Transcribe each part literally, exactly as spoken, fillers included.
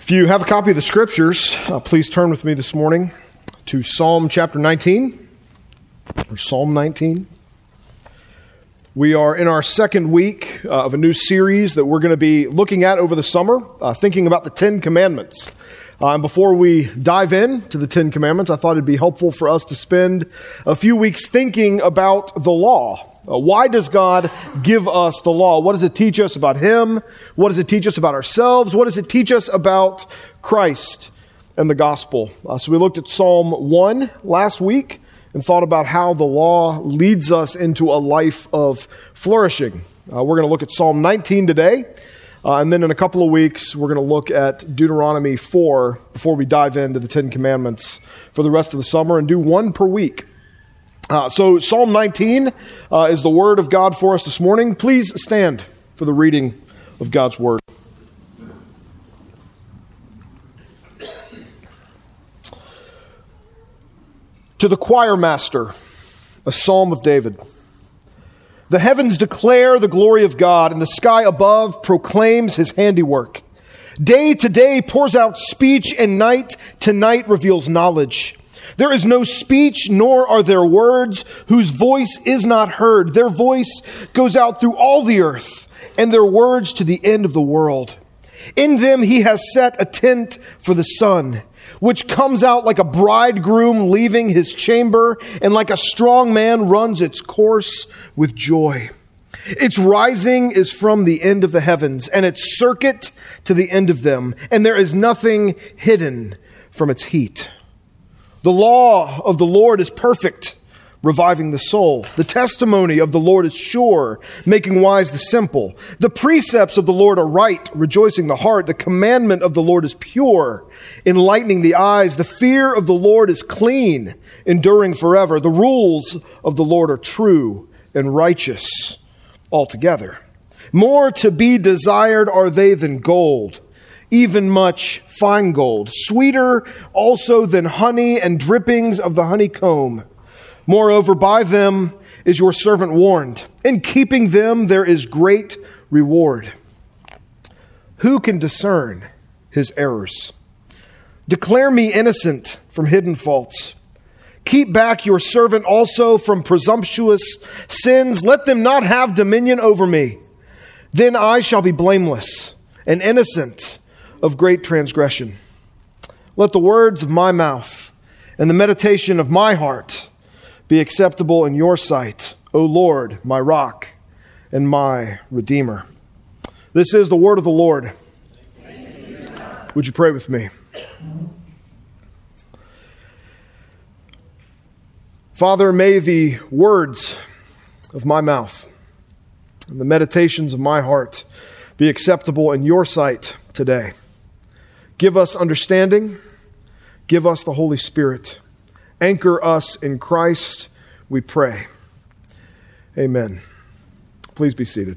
If you have a copy of the Scriptures, uh, please turn with me this morning to Psalm chapter nineteen, or Psalm nineteen. We are in our second week uh, of a new series that we're going to be looking at over the summer, uh, thinking about the Ten Commandments. Uh, and before we dive in to the Ten Commandments, I thought it'd be helpful for us to spend a few weeks thinking about the law. Uh, why does God give us the law? What does it teach us about Him? What does it teach us about ourselves? What does it teach us about Christ and the gospel? Uh, so we looked at Psalm one last week and thought about how the law leads us into a life of flourishing. Uh, we're going to look at Psalm nineteen today. Uh, and then in a couple of weeks, we're going to look at Deuteronomy four before we dive into the Ten Commandments for the rest of the summer and do one per week. Uh, so Psalm nineteen uh, is the word of God for us this morning. Please stand for the reading of God's word. To the choir master, a psalm of David. The heavens declare the glory of God, and the sky above proclaims His handiwork. Day to day pours out speech, and night to night reveals knowledge. There is no speech, nor are there words whose voice is not heard. Their voice goes out through all the earth, and their words to the end of the world. In them He has set a tent for the sun, which comes out like a bridegroom leaving his chamber, and like a strong man runs its course with joy. Its rising is from the end of the heavens, and its circuit to the end of them, and there is nothing hidden from its heat. The law of the Lord is perfect, reviving the soul. The testimony of the Lord is sure, making wise the simple. The precepts of the Lord are right, rejoicing the heart. The commandment of the Lord is pure, enlightening the eyes. The fear of the Lord is clean, enduring forever. The rules of the Lord are true and righteous altogether. More to be desired are they than gold, even much fine gold, sweeter also than honey and drippings of the honeycomb. Moreover, by them is your servant warned. In keeping them there is great reward. Who can discern his errors? Declare me innocent from hidden faults. Keep back your servant also from presumptuous sins. Let them not have dominion over me. Then I shall be blameless and innocent of great transgression. Let the words of my mouth and the meditation of my heart be acceptable in your sight, O Lord, my rock and my redeemer. This is the word of the Lord. Would you pray with me? Father, may the words of my mouth and the meditations of my heart be acceptable in your sight today. Give us understanding. Give us the Holy Spirit. Anchor us in Christ, we pray. Amen. Please be seated.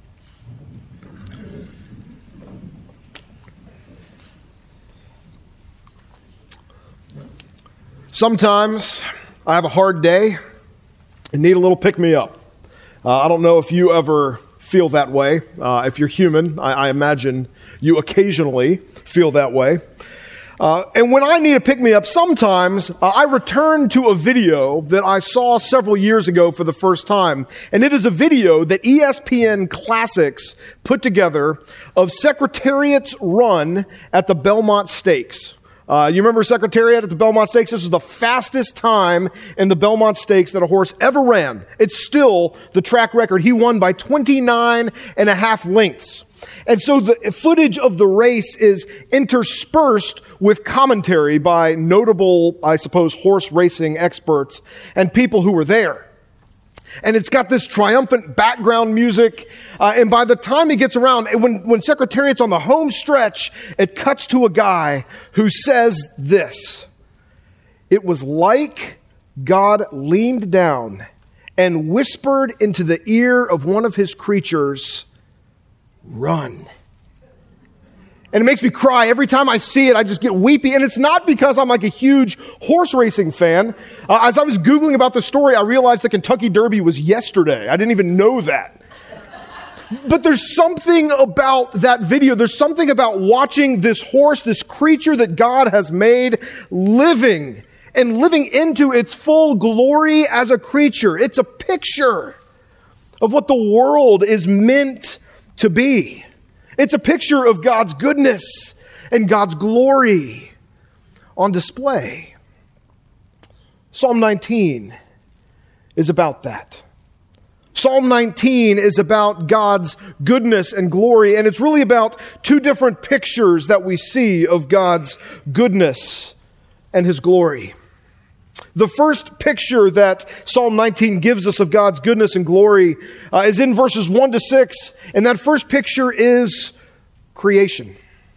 Sometimes I have a hard day and need a little pick-me-up. Uh, I don't know if you ever feel that way. Uh, if you're human, I, I imagine you occasionally feel that way. Uh, and when I need a pick-me-up, sometimes uh, I return to a video that I saw several years ago for the first time. And it is a video that E S P N Classics put together of Secretariat's run at the Belmont Stakes. Uh, you remember Secretariat at the Belmont Stakes? This was the fastest time in the Belmont Stakes that a horse ever ran. It's still the track record. He won by twenty-nine and a half lengths. And so the footage of the race is interspersed with commentary by notable, I suppose, horse racing experts and people who were there. And it's got this triumphant background music. Uh, and by the time he gets around, when, when Secretariat's on the home stretch, it cuts to a guy who says this: "It was like God leaned down and whispered into the ear of one of his creatures, 'Run.'" And it makes me cry. Every time I see it, I just get weepy. And it's not because I'm like a huge horse racing fan. Uh, as I was Googling about the story, I realized the Kentucky Derby was yesterday. I didn't even know that. But there's something about that video. There's something about watching this horse, this creature that God has made, living and living into its full glory as a creature. It's a picture of what the world is meant to be. It's a picture of God's goodness and God's glory on display. Psalm nineteen is about that. Psalm nineteen is about God's goodness and glory, and it's really about two different pictures that we see of God's goodness and His glory. The first picture that Psalm nineteen gives us of God's goodness and glory uh, is in verses one to six, and that first picture is creation.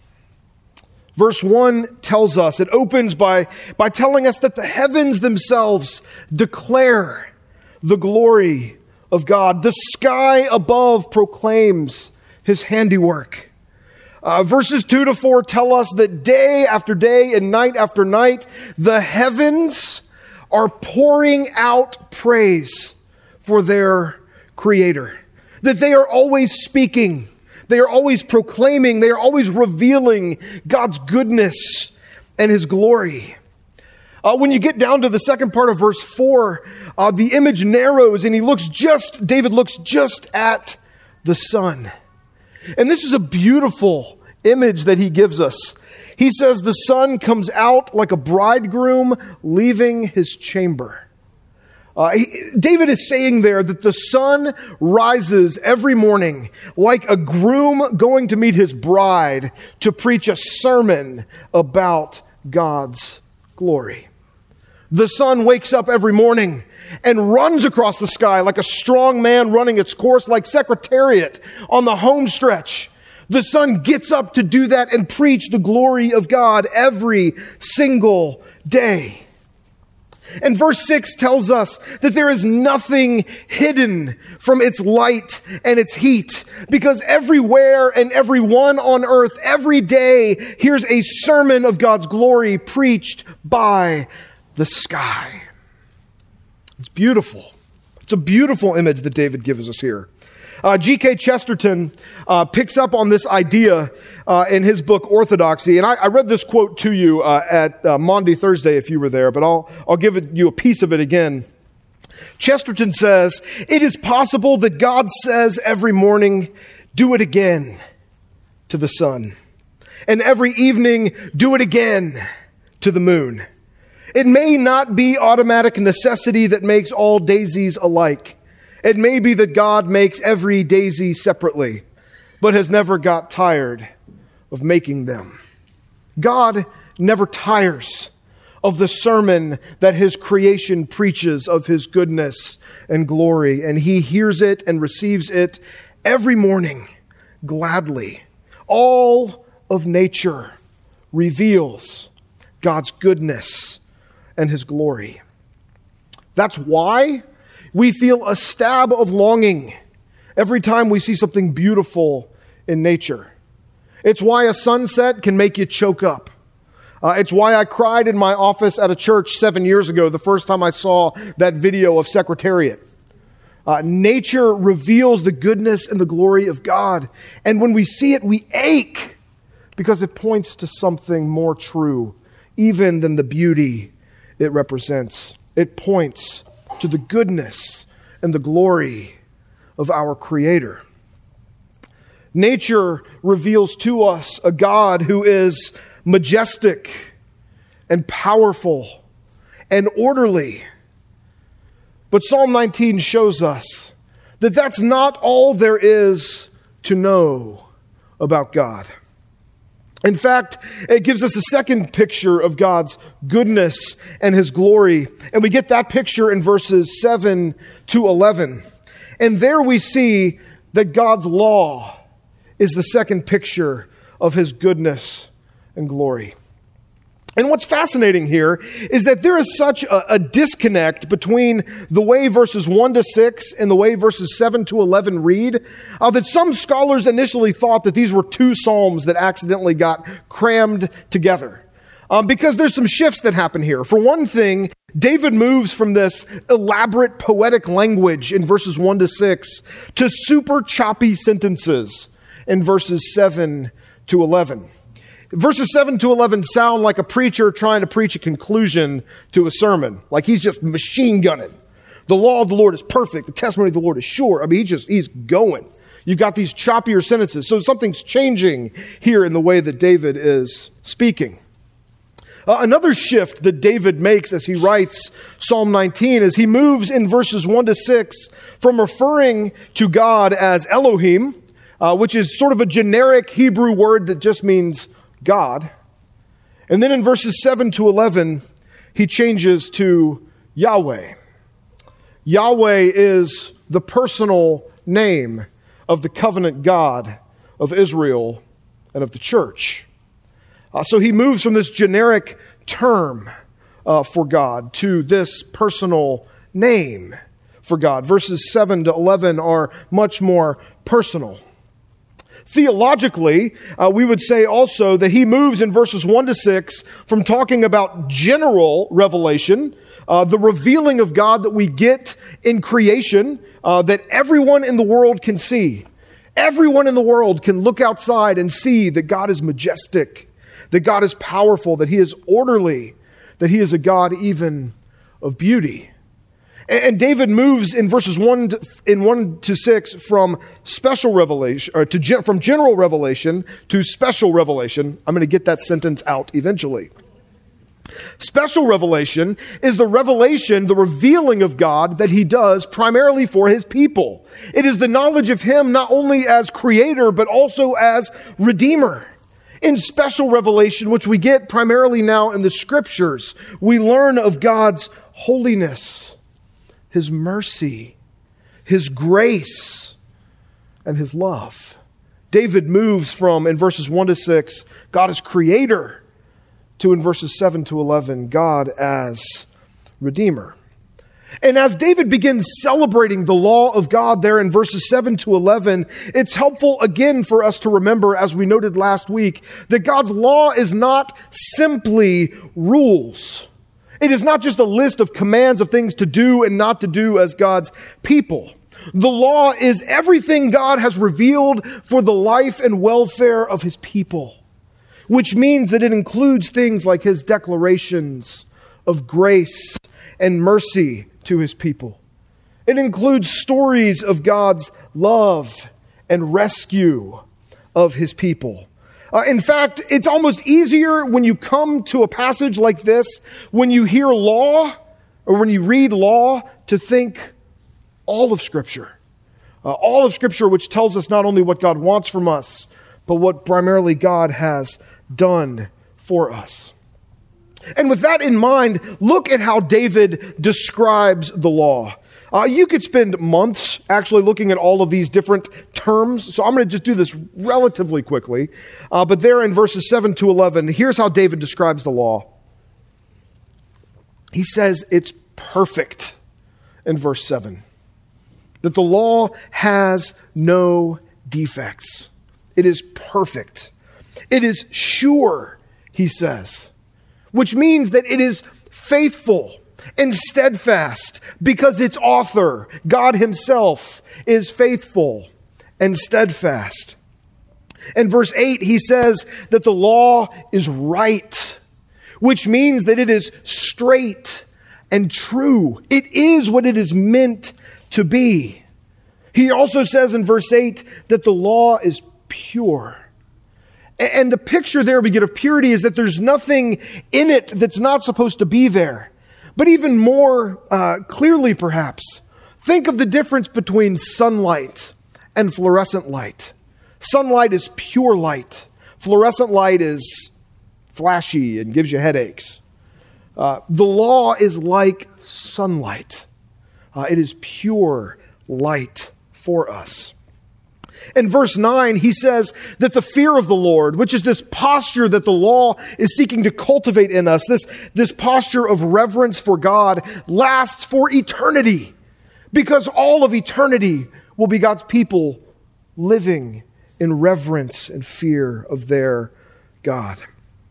Verse one tells us, it opens by, by telling us that the heavens themselves declare the glory of God. The sky above proclaims His handiwork. Uh, verses two to four tell us that day after day and night after night, the heavens are pouring out praise for their Creator. That they are always speaking. They are always proclaiming. They are always revealing God's goodness and His glory. Uh, when you get down to the second part of verse four, uh, the image narrows and he looks just, David looks just at the sun. And this is a beautiful image that he gives us. He says the sun comes out like a bridegroom leaving his chamber. Uh, he, David is saying there that the sun rises every morning like a groom going to meet his bride to preach a sermon about God's glory. The sun wakes up every morning and runs across the sky like a strong man running its course, like Secretariat on the home stretch. The sun gets up to do that and preach the glory of God every single day. And verse six tells us that there is nothing hidden from its light and its heat, because everywhere and everyone on earth every day hears a sermon of God's glory preached by the sky. It's beautiful. It's a beautiful image that David gives us here. Uh, G K Chesterton uh, picks up on this idea uh, in his book Orthodoxy, and I, I read this quote to you uh, at uh, Maundy Thursday if you were there, but I'll I'll give it, you a piece of it again. Chesterton says, "It is possible that God says every morning, 'Do it again,' to the sun, and every evening, 'Do it again,' to the moon. It may not be automatic necessity that makes all daisies alike. It may be that God makes every daisy separately, but has never got tired of making them." God never tires of the sermon that His creation preaches of His goodness and glory, and He hears it and receives it every morning gladly. All of nature reveals God's goodness and His glory. That's why we feel a stab of longing every time we see something beautiful in nature. It's why a sunset can make you choke up. Uh, it's why I cried in my office at a church seven years ago, the first time I saw that video of Secretariat. Uh, nature reveals the goodness and the glory of God. And when we see it, we ache because it points to something more true, even than the beauty it represents. It points to the goodness and the glory of our Creator. Nature reveals to us a God who is majestic and powerful and orderly. But Psalm nineteen shows us that that's not all there is to know about God. In fact, it gives us a second picture of God's goodness and His glory. And we get that picture in verses seven to eleven. And there we see that God's law is the second picture of His goodness and glory. And what's fascinating here is that there is such a, a disconnect between the way verses one to six and the way verses seven to eleven read, uh, that some scholars initially thought that these were two psalms that accidentally got crammed together. Um, because there's some shifts that happen here. For one thing, David moves from this elaborate poetic language in verses one to six to super choppy sentences in verses seven to eleven. Verses seven to eleven sound like a preacher trying to preach a conclusion to a sermon. Like he's just machine gunning. The law of the Lord is perfect. The testimony of the Lord is sure. I mean, he just, he's going. You've got these choppier sentences. So something's changing here in the way that David is speaking. Uh, another shift that David makes as he writes Psalm nineteen is he moves in verses one to six from referring to God as Elohim, uh, which is sort of a generic Hebrew word that just means God. And then in verses seven to eleven, he changes to Yahweh. Yahweh is the personal name of the covenant God of Israel and of the church. Uh, so he moves from this generic term uh, for God to this personal name for God. Verses seven to eleven are much more personal. Theologically, uh, we would say also that he moves in verses one to six from talking about general revelation, uh, the revealing of God that we get in creation, uh, that everyone in the world can see. Everyone in the world can look outside and see that God is majestic, that God is powerful, that he is orderly, that he is a God even of beauty. And David moves in verses one to, in one to six from special revelation, or to from general revelation to special revelation. I'm going to get that sentence out eventually. Special revelation is the revelation, the revealing of God that he does primarily for his people. It is the knowledge of him not only as creator, but also as redeemer. In special revelation, which we get primarily now in the scriptures, we learn of God's holiness, his mercy, his grace, and his love. David moves from, in verses one to six, God as creator, to in verses seven to eleven, God as redeemer. And as David begins celebrating the law of God there in verses seven to eleven, it's helpful again for us to remember, as we noted last week, that God's law is not simply rules. It is not just a list of commands of things to do and not to do as God's people. The law is everything God has revealed for the life and welfare of his people, which means that it includes things like his declarations of grace and mercy to his people. It includes stories of God's love and rescue of his people. Uh, in fact, it's almost easier when you come to a passage like this, when you hear law or when you read law, to think all of Scripture. Uh, all of Scripture, which tells us not only what God wants from us, but what primarily God has done for us. And with that in mind, look at how David describes the law. Uh, you could spend months actually looking at all of these different terms, so I'm going to just do this relatively quickly. Uh, but there in verses seven to eleven, here's how David describes the law. He says it's perfect in verse seven, that the law has no defects. It is perfect. It is sure, he says, which means that it is faithful and steadfast because its author, God himself, is faithful and steadfast. In verse eight, he says that the law is right, which means that it is straight and true. It is what it is meant to be. He also says in verse eight that the law is pure. And the picture there we get of purity is that there's nothing in it that's not supposed to be there. But even more uh, clearly, perhaps, think of the difference between sunlight and fluorescent light. Sunlight is pure light. Fluorescent light is flashy and gives you headaches. Uh, the law is like sunlight. Uh, it is pure light for us. In verse nine, he says that the fear of the Lord, which is this posture that the law is seeking to cultivate in us, this, this posture of reverence for God, lasts for eternity, because all of eternity will be God's people living in reverence and fear of their God.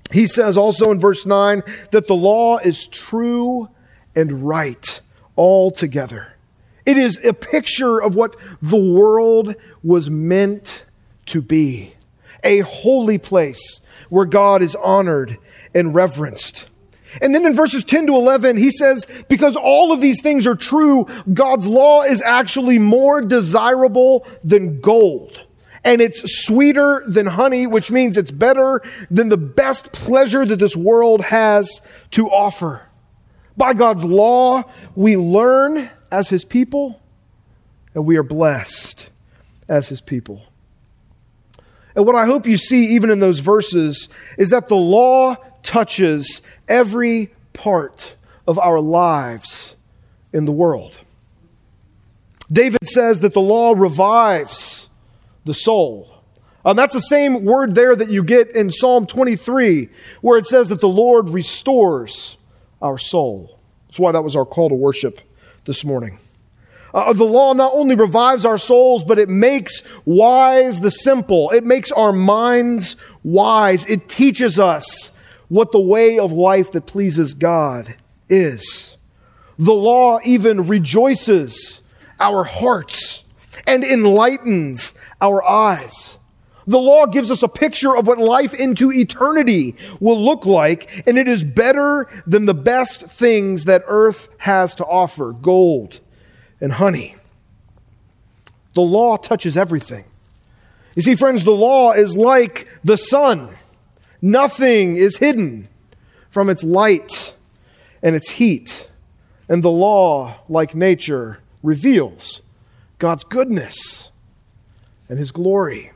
He says also in verse nine that the law is true and right altogether. It is a picture of what the world was meant to be. A holy place where God is honored and reverenced. And then in verses ten to eleven, he says, because all of these things are true, God's law is actually more desirable than gold. And it's sweeter than honey, which means it's better than the best pleasure that this world has to offer. By God's law, we learn as his people, and we are blessed as his people. And what I hope you see even in those verses is that the law touches every part of our lives in the world. David says that the law revives the soul. And that's the same word there that you get in Psalm twenty-three, where it says that the Lord restores our soul. That's why that was our call to worship this morning. Uh, the law not only revives our souls, but it makes wise the simple. It makes our minds wise. It teaches us what the way of life that pleases God is. The law even rejoices our hearts and enlightens our eyes. The law gives us a picture of what life into eternity will look like, and it is better than the best things that earth has to offer, gold and honey. The law touches everything. You see, friends, the law is like the sun. Nothing is hidden from its light and its heat. And the law, like nature, reveals God's goodness and his glory.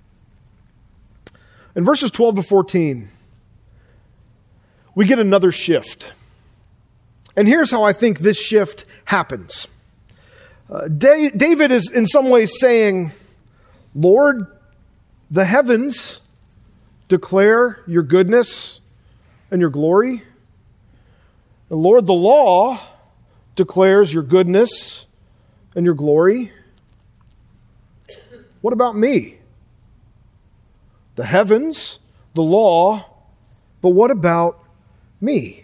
In verses twelve to fourteen, we get another shift. And here's how I think this shift happens. Uh, Da- David is in some ways saying, Lord, the heavens declare your goodness and your glory. And Lord, the law declares your goodness and your glory. What about me? The heavens, the law, but what about me?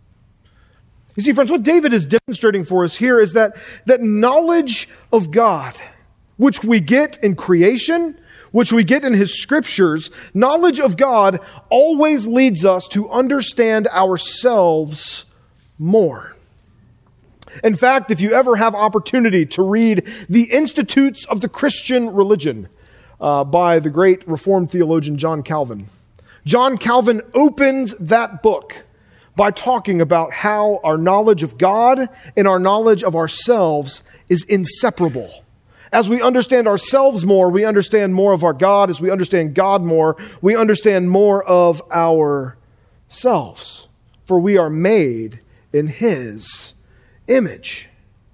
You see, friends, what David is demonstrating for us here is that, that knowledge of God, which we get in creation, which we get in his scriptures, knowledge of God always leads us to understand ourselves more. In fact, if you ever have opportunity to read The Institutes of the Christian Religion uh, by the great Reformed theologian John Calvin, John Calvin opens that book by talking about how our knowledge of God and our knowledge of ourselves is inseparable. As we understand ourselves more, we understand more of our God. As we understand God more, we understand more of ourselves. For we are made in his image.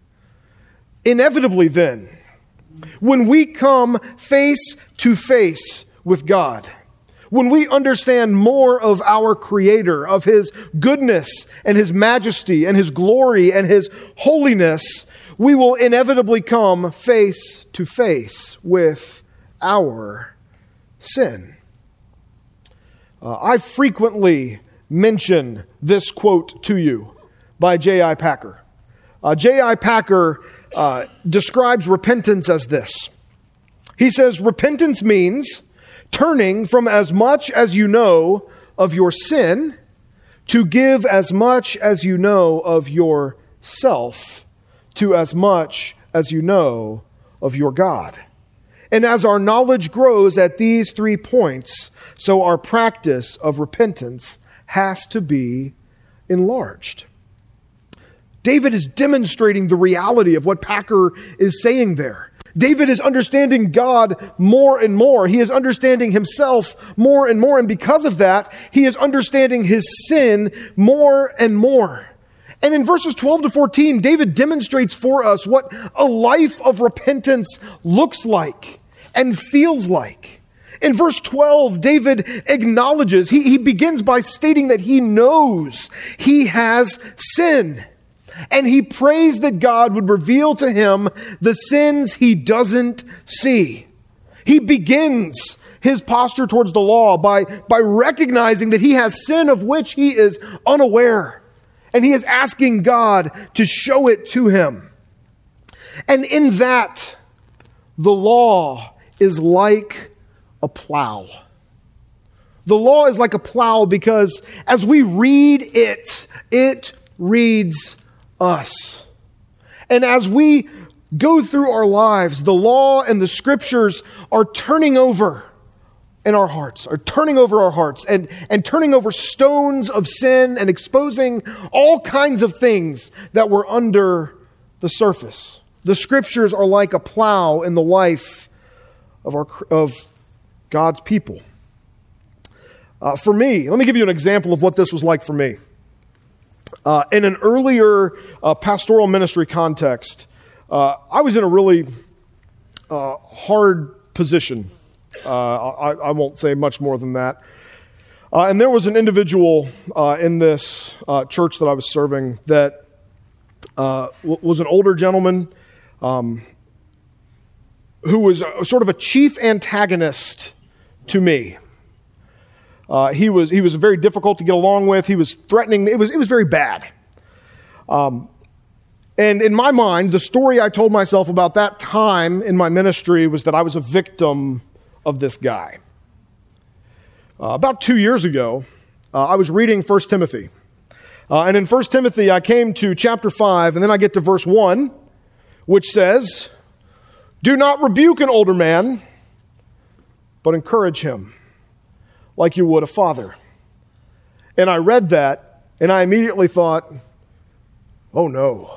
Inevitably then, when we come face to face with God, when we understand more of our Creator, of his goodness and his majesty and his glory and his holiness, we will inevitably come face to face with our sin. Uh, I frequently mention this quote to you by J I Packer. Uh, J I Packer uh, describes repentance as this. He says, repentance means turning from as much as you know of your sin to give as much as you know of yourself to as much as you know of your God. And as our knowledge grows at these three points, so our practice of repentance has to be enlarged. David is demonstrating the reality of what Packer is saying there. David is understanding God more and more. He is understanding himself more and more. And because of that, he is understanding his sin more and more. And in verses twelve to fourteen, David demonstrates for us what a life of repentance looks like and feels like. In verse twelve, David acknowledges, he, he begins by stating that he knows he has sin. And he prays that God would reveal to him the sins he doesn't see. He begins his posture towards the law by, by recognizing that he has sin of which he is unaware. And he is asking God to show it to him. And in that, the law is like a plow. The law is like a plow because as we read it, it reads us. And as we go through our lives, the law and the scriptures are turning over in our hearts, are turning over our hearts and, and turning over stones of sin and exposing all kinds of things that were under the surface. The scriptures are like a plow in the life of our of God's people. Uh, for me, let me give you an example of what this was like for me. Uh, in an earlier uh, pastoral ministry context, uh, I was in a really uh, hard position. Uh, I, I won't say much more than that. Uh, and there was an individual uh, in this uh, church that I was serving that uh, w- was an older gentleman um, who was a, sort of a chief antagonist to me. Uh, he was he was very difficult to get along with. He was threatening. It was it was very bad. Um, and in my mind, the story I told myself about that time in my ministry was that I was a victim of this guy. Uh, about two years ago, uh, I was reading First Timothy. Uh, and in First Timothy, I came to chapter five, and then I get to verse one, which says, "Do not rebuke an older man, but encourage him, like you would a father." And I read that, and I immediately thought, oh no.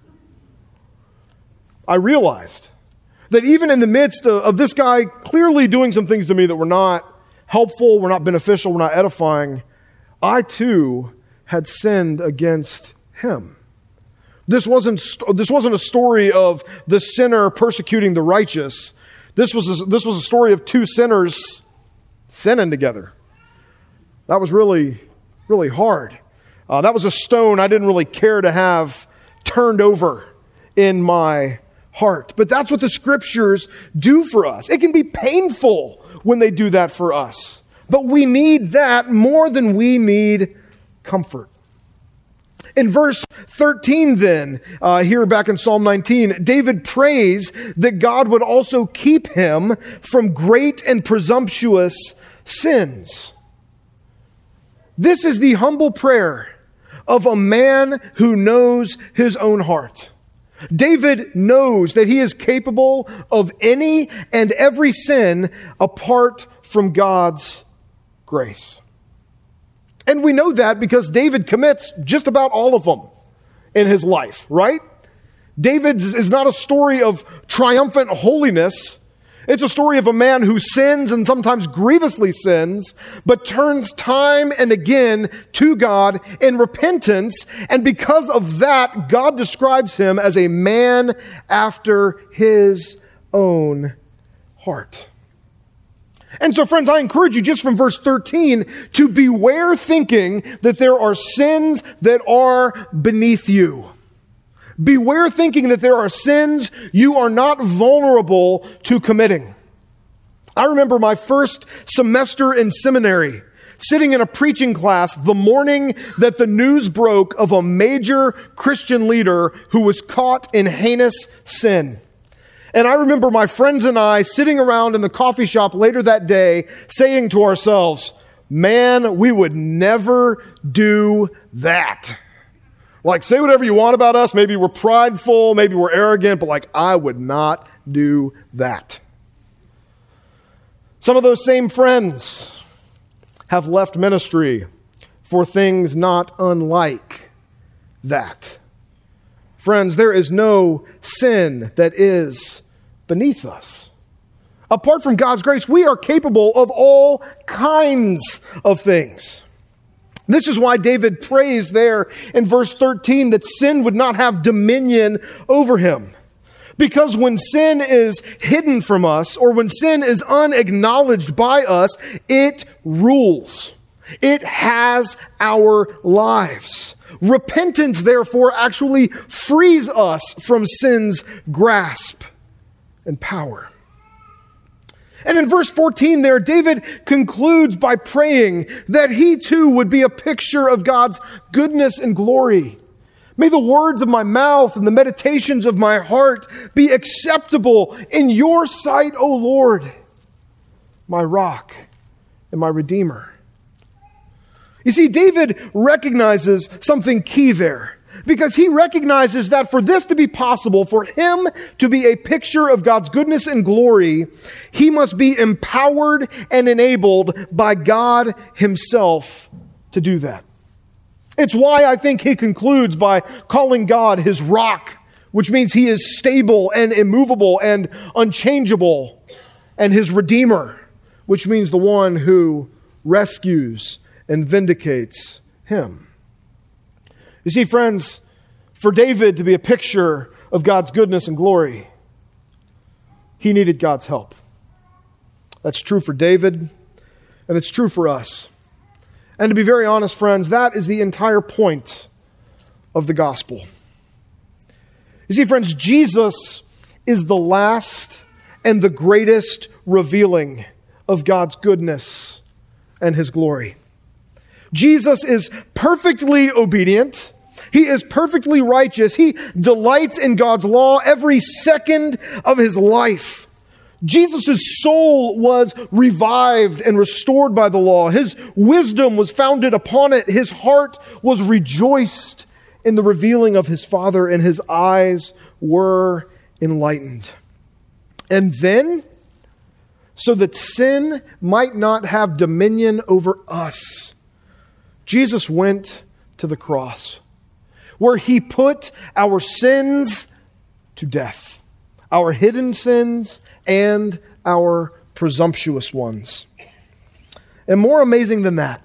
I realized that even in the midst of, of this guy clearly doing some things to me that were not helpful, were not beneficial, were not edifying, I too had sinned against him. This wasn't, this wasn't a story of the sinner persecuting the righteous. This was a, this was a story of two sinners sinning together. That was really, really hard. Uh, that was a stone I didn't really care to have turned over in my heart. But that's what the scriptures do for us. It can be painful when they do that for us. But we need that more than we need comfort. In verse thirteen then, uh, here back in Psalm nineteen, David prays that God would also keep him from great and presumptuous sins. This is the humble prayer of a man who knows his own heart. David knows that he is capable of any and every sin apart from God's grace. And we know that because David commits just about all of them in his life, right? David is not a story of triumphant holiness. It's a story of a man who sins and sometimes grievously sins, but turns time and again to God in repentance. And because of that, God describes him as a man after his own heart. And so, friends, I encourage you just from verse thirteen to beware thinking that there are sins that are beneath you. Beware thinking that there are sins you are not vulnerable to committing. I remember my first semester in seminary, sitting in a preaching class the morning that the news broke of a major Christian leader who was caught in heinous sin. And I remember my friends and I sitting around in the coffee shop later that day saying to ourselves, man, we would never do that. Like, say whatever you want about us. Maybe we're prideful, maybe we're arrogant, but like, I would not do that. Some of those same friends have left ministry for things not unlike that. Friends, there is no sin that is beneath us. Apart from God's grace, we are capable of all kinds of things. This is why David prays there in verse thirteen that sin would not have dominion over him. Because when sin is hidden from us, or when sin is unacknowledged by us, it rules. It has our lives. Repentance, therefore, actually frees us from sin's grasp and power. And in verse fourteen there, David concludes by praying that he too would be a picture of God's goodness and glory. May the words of my mouth and the meditations of my heart be acceptable in your sight, O Lord, my rock and my redeemer. You see, David recognizes something key there, because he recognizes that for this to be possible, for him to be a picture of God's goodness and glory, he must be empowered and enabled by God himself to do that. It's why I think he concludes by calling God his rock, which means he is stable and immovable and unchangeable, and his redeemer, which means the one who rescues and vindicates him. You see, friends, for David to be a picture of God's goodness and glory, he needed God's help. That's true for David, and it's true for us. And to be very honest, friends, that is the entire point of the gospel. You see, friends, Jesus is the last and the greatest revealing of God's goodness and his glory. Jesus is perfectly obedient. He is perfectly righteous. He delights in God's law every second of his life. Jesus' soul was revived and restored by the law. His wisdom was founded upon it. His heart was rejoiced in the revealing of his Father, and his eyes were enlightened. And then, so that sin might not have dominion over us, Jesus went to the cross, where he put our sins to death, our hidden sins and our presumptuous ones. And more amazing than that,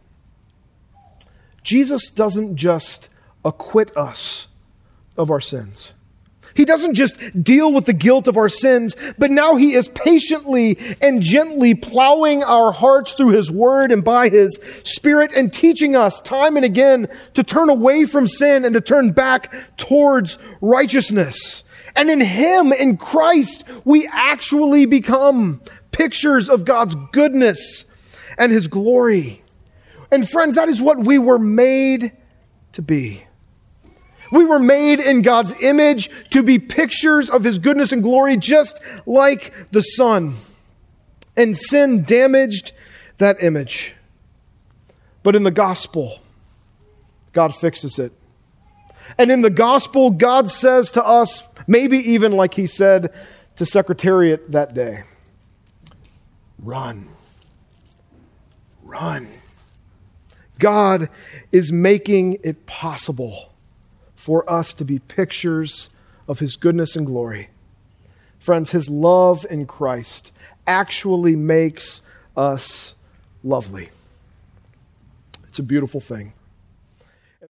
Jesus doesn't just acquit us of our sins. He doesn't just deal with the guilt of our sins, but now he is patiently and gently plowing our hearts through his word and by his Spirit, and teaching us time and again to turn away from sin and to turn back towards righteousness. And in him, in Christ, we actually become pictures of God's goodness and his glory. And friends, that is what we were made to be. We were made in God's image to be pictures of his goodness and glory, just like the Son. And sin damaged that image. But in the gospel, God fixes it. And in the gospel, God says to us, maybe even like he said to Secretariat that day, run. Run. God is making it possible for us to be pictures of his goodness and glory. Friends, his love in Christ actually makes us lovely. It's a beautiful thing.